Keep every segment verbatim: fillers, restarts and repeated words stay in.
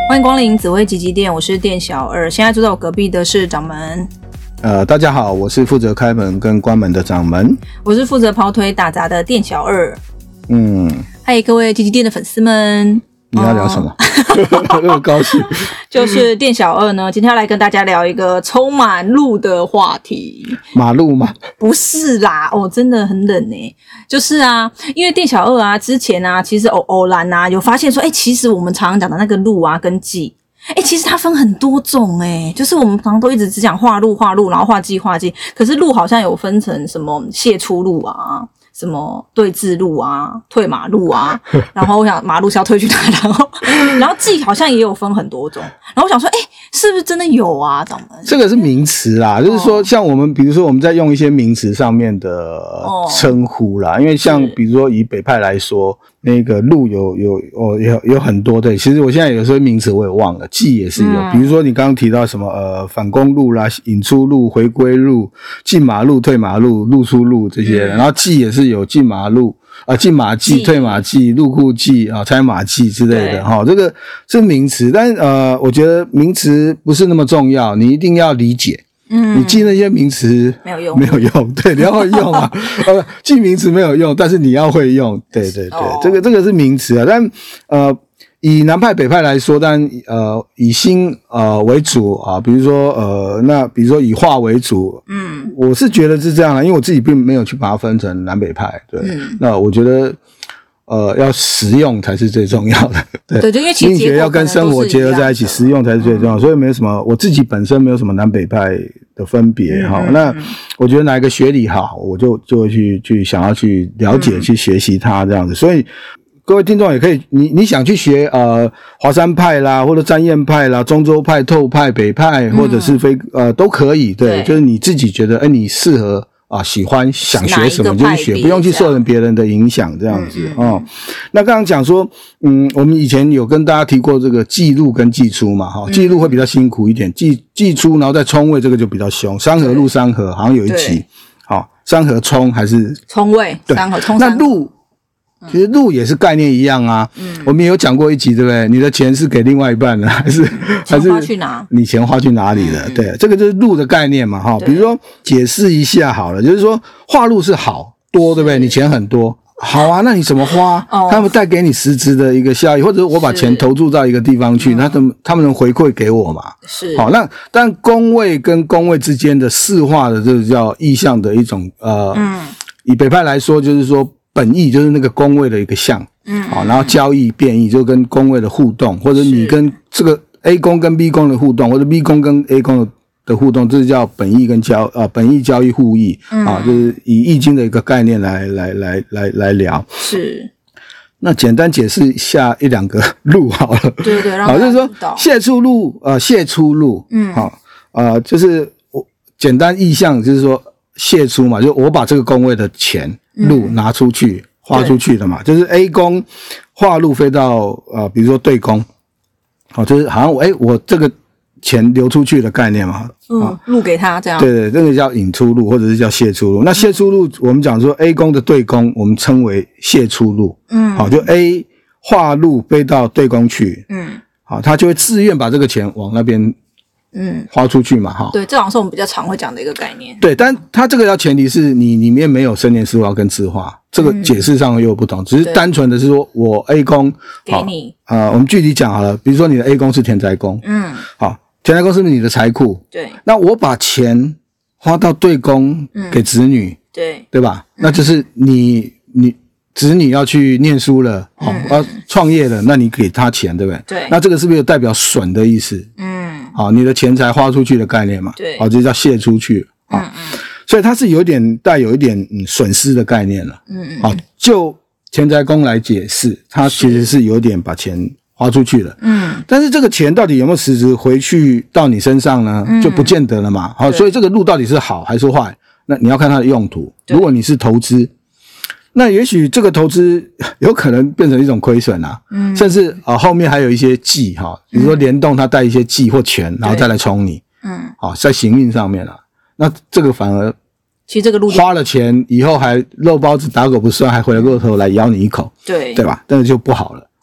欢迎光临紫薇吉吉店，我是店小二。现在坐在我隔壁的是掌门。 呃，大家好，我是负责开门跟关门的掌门。 我是负责跑腿打杂的店小二。 嗯， 嗨，各位吉吉店的粉丝们。 你要聊什么？那么高兴。 就是店小二呢，今天要来跟大家聊一个充满路的话题。 马路吗？ 不是啦，哦，真的很冷欸。就是啊，因为店小二啊，之前啊，其实偶偶然啊，有发现说，哎、欸，其实我们常常讲的那个路啊，跟季，哎、欸，其实它分很多种哎、欸。就是我们常常都一直只讲画路画路，然后画季画季，可是路好像有分成什么卸出路啊。什么对字路啊，退马路啊，然后我想马路是要退去哪，然后然后季好像也有分很多种，然后我想说，哎、欸，是不是真的有啊？掌门， 这个是名词啦，就是说像我们，比如说我们在用一些名词上面的称呼啦，哦、因为像比如说以北派来说，那个路有有哦有有很多的，其实我现在有时候名词我也忘了，季也是有，嗯、比如说你刚刚提到什么呃反攻路啦、引出路、回归路、进马路、退马路、路出路这些，嗯、然后季也是有进马路啊、进马季、退马季、入库季啊、拆马季之类的哈、哦，这个是名词，但呃，我觉得名词不是那么重要，你一定要理解。嗯，你记那些名词没有用， 没有用，对，你要会用啊。呃，记名词没有用，但是你要会用，对对对，哦、这个这个是名词啊。但呃，以南派北派来说，当然呃以心呃为主啊，比如说呃那比如说以画为主，嗯，我是觉得是这样的，因为我自己并没有去把它分成南北派，对，嗯、那我觉得。呃，要实用才是最重要的，对， 对，因为心理学要跟生活结合在一起，实用才是最重要的，嗯、所以没有什么，我自己本身没有什么南北派的分别哈、嗯。那我觉得哪一个学理好，我就就会去去想要去了解、嗯、去学习它这样子。所以各位听众也可以，你你想去学呃华山派啦，或者占验派啦、中州派、透派、北派，或者是非呃都可以，对，对就是你自己觉得，哎，你适合。啊，喜欢想学什么就去学，不用去受人别人的影响，这样子嗯嗯哦。那刚刚讲说，嗯，我们以前有跟大家提过这个季入跟季出嘛，哈、哦，季入会比较辛苦一点，季季出然后再冲位，这个就比较凶。山河入山河好像有一集，好、哦，山河冲还是冲位，山河冲。 那路。其实路也是概念一样啊，嗯，我们也有讲过一集，对不对？你的钱是给另外一半的，还是还是花去哪？ 你钱花去哪里了？嗯、对，这个就是路的概念嘛，哈。比如说解释一下好了，就是说花路是好多，对不对？你钱很多，好啊，那你怎么花？哦、他们带给你实质的一个效益，或者我把钱投注到一个地方去，那他们他们能回馈给我嘛？ 是。 好，那但宫位跟宫位之间的四化的，这个叫意象的一种呃，嗯，以北派来说，就是说。本意就是那个宫位的一个象，嗯，好，然后交易变异就跟宫位的互动，或者你跟这个 A 宫跟 B 宫的互动，或者 B 宫跟 A 宫的互动，这是叫本意跟交啊本意交易互益，嗯、啊，就是以易经的一个概念来来来来来聊。 是， 那简单解释一下一两个路好了， 对对， 好，就是说泄出路，呃，泄出路，嗯，好，呃，就是我简单意象就是说泄出嘛，就我把这个宫位的钱。路拿出去花出去的嘛，就是 A 宫画路飞到呃，比如说对宫，哦，就是好像我哎、欸，我这个钱流出去的概念嘛， 嗯，哦、路给他这样， 对对，这个叫引出路或者是叫泄出路。那泄出路，我们讲说 A 宫的对宫，我们称为泄出路，嗯，好，就 A 画路飞到对宫去，嗯，好，他就会自愿把这个钱往那边。嗯，花出去嘛，哈， 对，这好像是我们比较常会讲的一个概念。 对，但它这个要前提是你里面没有生年四化跟字化，这个解释上又不同，嗯、只是单纯的是说我 A 宫给你， 呃，我们具体讲好了，比如说你的 A 宫是田宅宫，嗯，好，田宅宫是不是你的财库？对，那我把钱花到对宫给子女，嗯、对，对吧？嗯、那就是你你。子女要去念书了，哦，要创业了，那你给他钱，对不对？对。那这个是不是有代表损的意思？嗯。好，你的钱财花出去的概念嘛？对。好，这叫泄出去。嗯嗯。所以它是有点带有一点嗯损失的概念了。嗯嗯。好，就田宅宫来解释，它其实是有点把钱花出去了。嗯。但是这个钱到底有没有实质回去到你身上呢？嗯、就不见得了嘛。好，所以这个路到底是好还是坏？那你要看它的用途。如果你是投资。那也许这个投资有可能变成一种亏损啊，嗯，甚至啊、呃、后面还有一些忌哈，比如说联动它带一些忌或权，然后再来冲你，嗯，好、哦、在行运上面了、啊，那这个反而其实这个路花了钱以后还肉包子打狗不算，还回过头来咬你一口， 对对吧？那个就不好了。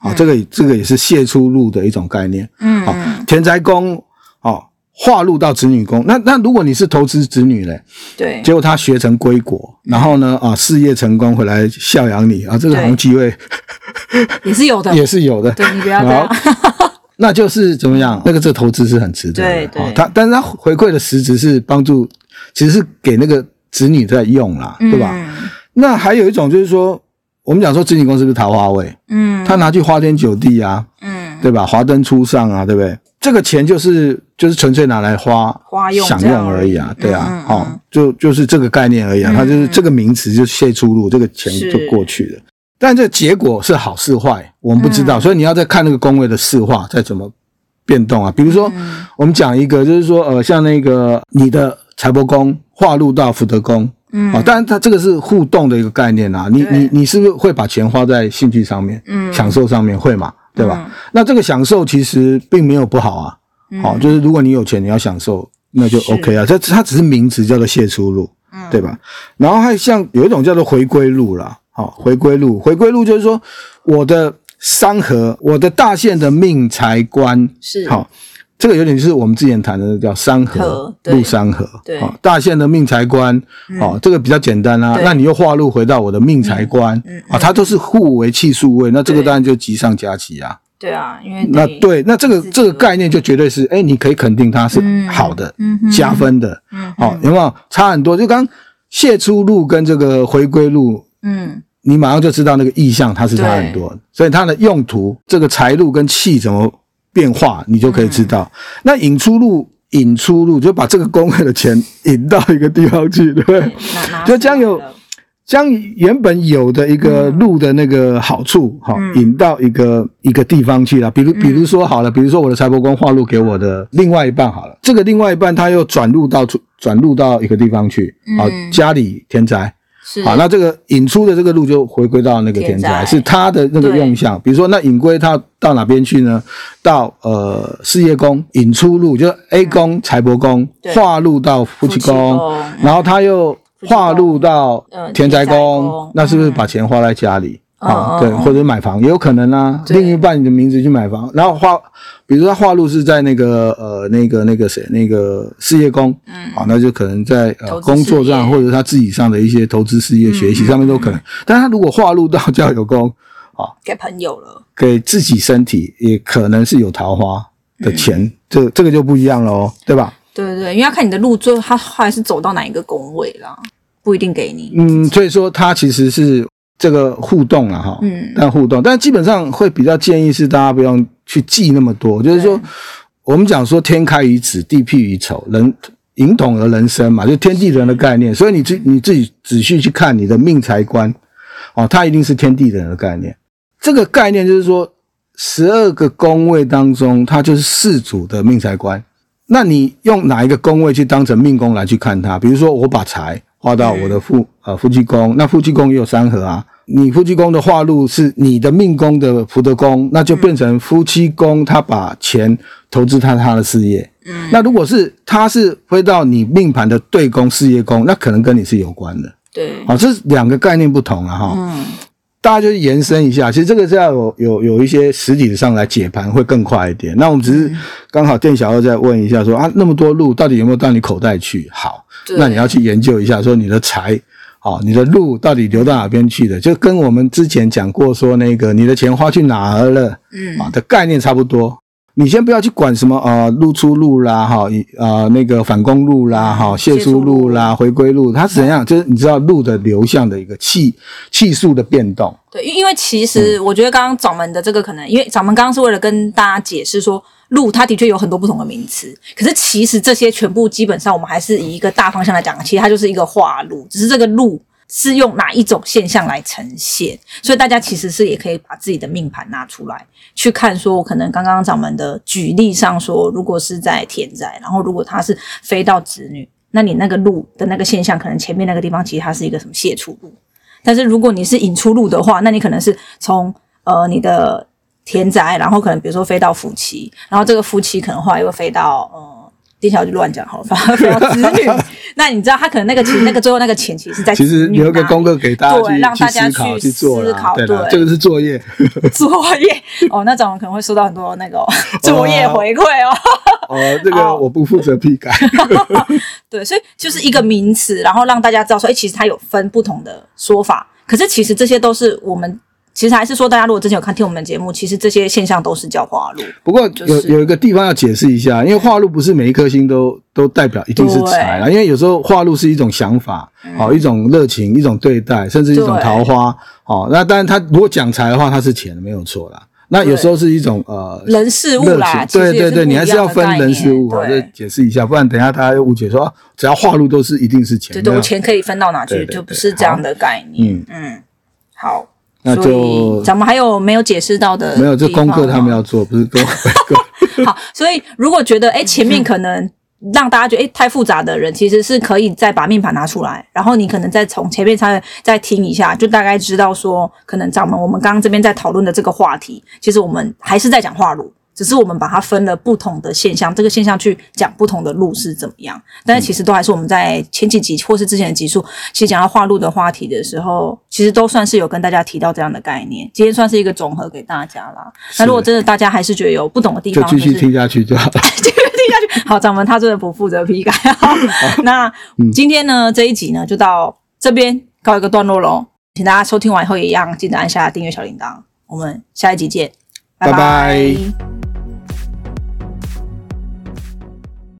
好、哦，这个这个也是泄出路的一种概念。嗯，好、哦，田宅宫，哦，化禄到子女宫。那那如果你是投资子女嘞， 对， 结果他学成归国，然后呢，啊，事业成功回来孝养你啊，这个好像机会也是有的， 也是有的。 对，你不要这样。 那就是怎么样？那个这个投资是很值得的。 对对、哦， 他但是他回馈的实质是帮助，其实是给那个子女在用啦，对吧？嗯、那还有一种就是说。我们讲说子女宫是不是桃花位？嗯，他拿去花天酒地啊，嗯，对吧？华灯初上啊，对不对？这个钱就是就是纯粹拿来花花用享用而已啊，对啊，好、嗯嗯哦，就就是这个概念而已啊，嗯、它就是这个名词就泄出路，这个钱就过去了。但这结果是好是坏，我们不知道，嗯、所以你要再看那个宫位的四化再怎么变动啊。比如说，嗯、我们讲一个，就是说，呃，像那个你的财帛宫化禄到福德宫。嗯，啊、哦，当然它这个是互动的一个概念啊，你你你是不是会把钱花在兴趣上面，嗯，享受上面会嘛，对吧？嗯、那这个享受其实并没有不好啊，嗯、哦，就是如果你有钱你要享受，那就 OK 啊，这它只是名词叫做泄出路，嗯，对吧？然后还像有一种叫做回归路啦，好、哦，回归路，回归路就是说我的三合，我的大限的命财官是好。这个有点就是我们之前谈的叫三合禄三合， 对， 哦，大限的命财官，嗯、哦，这个比较简单啊。那你又化禄回到我的命财官，嗯嗯、啊，它都是互为气数位，那这个当然就吉上加吉啊。 对啊，因为那对，那这个这个概念就绝对是，哎，你可以肯定它是好的，嗯、加分的，嗯，好、哦，有没有差很多？就刚泄出路跟这个回归路，嗯。你马上就知道那个意象它是差很多，所以它的用途，这个财路跟气怎么变化，你就可以知道。嗯、那引出路，引出路就把这个宫位的钱引到一个地方去，对不对？就将有将原本有的一个路的那个好处，哈、嗯，引到一个一个地方去了。比如，比如说好了，比如说我的财帛宫化禄给我的另外一半好了，这个另外一半他又转入到转入到一个地方去，好、嗯，家里田宅。好，那这个引出的这个路就回归到那个田宅，是他的那个用向。比如说，那引归他到哪边去呢？到呃事业宫引出路，就 A 宫财帛宫化禄到夫妻宫，然后他又化禄到田宅宫，那是不是把钱花在家里？啊，对，或者买房也有可能啊。另一半你的名字去买房，然后花，比如说他化禄是在那个呃那个那个谁那个事业宫，嗯，好，那就可能在呃工作上或者他自己上的一些投资事业、嗯、学习上面都可能。嗯、但他如果化禄到交友宫，啊， 给朋友了， 给自己身体也可能是有桃花的钱，嗯、这这个就不一样了哦，对吧？ 对对对，因为要看你的路最后他后来是走到哪一个宫位啦，不一定给你。 嗯，所以说他其实是。这个互动啊，哈，嗯，但互动，但基本上会比较建议是大家不用去记那么多，就是说，我们讲说天开于子，地辟于丑，人引统而人生嘛，就天地人的概念，所以你自你自己仔细去看你的命财官，哦，它一定是天地人的概念。这个概念就是说，十二个宫位当中，它就是四组的命财官。那你用哪一个宫位去当成命宫来去看它？比如说，我把财画到我的夫呃夫妻宫，那夫妻宫也有三合啊。你夫妻宫的化禄是你的命宫的福德宫，那就变成夫妻宫，他把钱投资他他的事业。嗯，那如果是他是回到你命盘的对宫事业宫，那可能跟你是有关的。 对， 好，这是两个概念不同了哈。嗯，大家就延伸一下，其实这个是要有有有一些实体上来解盘会更快一点。那我们只是刚好店小二再问一下说啊，那么多路到底有没有到你口袋去？好，那你要去研究一下说你的财。好、哦，你的路到底流到哪边去的？就跟我们之前讲过说那个你的钱花去哪儿了，嗯，啊的概念差不多。你先不要去管什么呃入出路啦，哈，呃那个反攻路啦，哈，泄出路啦，回归路，它是怎样？就是你知道路的流向的一个气气数的变动。 对，因为其实我觉得刚刚掌门的这个可能，因为掌门刚刚是为了跟大家解释说。路它的确有很多不同的名词，可是其实这些全部基本上我们还是以一个大方向来讲，其实它就是一个化路，只是这个路是用哪一种现象来呈现，所以大家其实是也可以把自己的命盘拿出来去看，说我可能刚刚掌门的举例上说，如果是在田宅，然后如果它是飞到子女，那你那个路的那个现象可能前面那个地方其实它是一个什么泄出路，但是如果你是引出路的话，那你可能是从呃你的田宅，然后可能比如说飞到夫妻，然后这个夫妻可能后来又飞到呃店小二就乱讲好了，反而要子女。那你知道他可能那个其实那个最后那个钱其实是在其实留个功课给大家去对，让大家去思考去思考， 对， 对， 这个是作业， 作业哦，那种可能会收到很多那个、哦、作业回馈哦。 哦，这个我不负责批改。 对，所以就是一个名词，然后让大家知道说，哎，其实它有分不同的说法。可是其实这些都是我们。其实还是说，大家如果之前有看听我们的节目，其实这些现象都是叫化禄。 不过有、 就是、 有一个地方要解释一下，因为化禄不是每一颗星都都代表一定是财啦，因为有时候化禄是一种想法，好、嗯哦、一种热情，一种对待，甚至一种桃花。哦，那当然他如果讲财的话，他是钱没有错啦。那有时候是一种呃人事物啦， 对对对，你还是要分人事物，好，再解释一下，不然等一下大家又误解说，啊、只要化禄都是一定是钱。 对对，我钱可以分到哪去，对对对，就不是这样的概念。嗯嗯，好。 那就咱们还有没有解释到的？ 没有，这功课他们要做，不是功课。 好，所以如果觉得哎前面可能让大家觉得哎太复杂的人，其实是可以再把命盘拿出来，然后你可能再从前面再再听一下，就大概知道说，可能咱们我们刚刚这边在讨论的这个话题，其实我们还是在讲化禄。只是我们把它分了不同的现象，这个现象去讲不同的路是怎么样，但是其实都还是我们在前几集或是之前的集数，其实讲到化禄的话题的时候，其实都算是有跟大家提到这样的概念。今天算是一个总和给大家啦。那如果真的大家还是觉得有不懂的地方， 就继续听下去就好了。 继续听下去。好，咱们他真的不负责批改。那今天呢、嗯、这一集呢就到这边告一个段落咯，请大家收听完以后也一样记得按下订阅小铃铛，我们下一集见，拜拜。 拜拜。